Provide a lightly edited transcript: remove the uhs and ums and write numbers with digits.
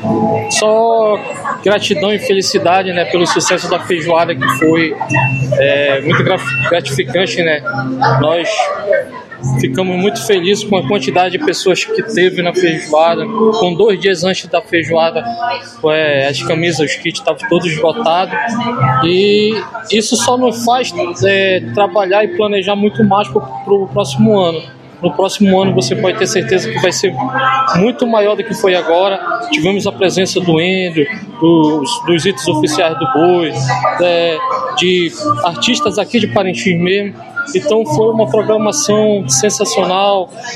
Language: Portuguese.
Só gratidão e felicidade, né, pelo sucesso da feijoada, que foi muito gratificante, né? Nós ficamos muito felizes com a quantidade de pessoas que teve na feijoada. Com 2 dias antes da feijoada, as camisas, os kits estavam todos esgotados. E isso só nos faz trabalhar e planejar muito mais para o próximo ano. No próximo ano você pode ter certeza que vai ser muito maior do que foi agora. Tivemos a presença do Ender, dos itens oficiais do Boi, de artistas aqui de Parintins mesmo. Então foi uma programação sensacional.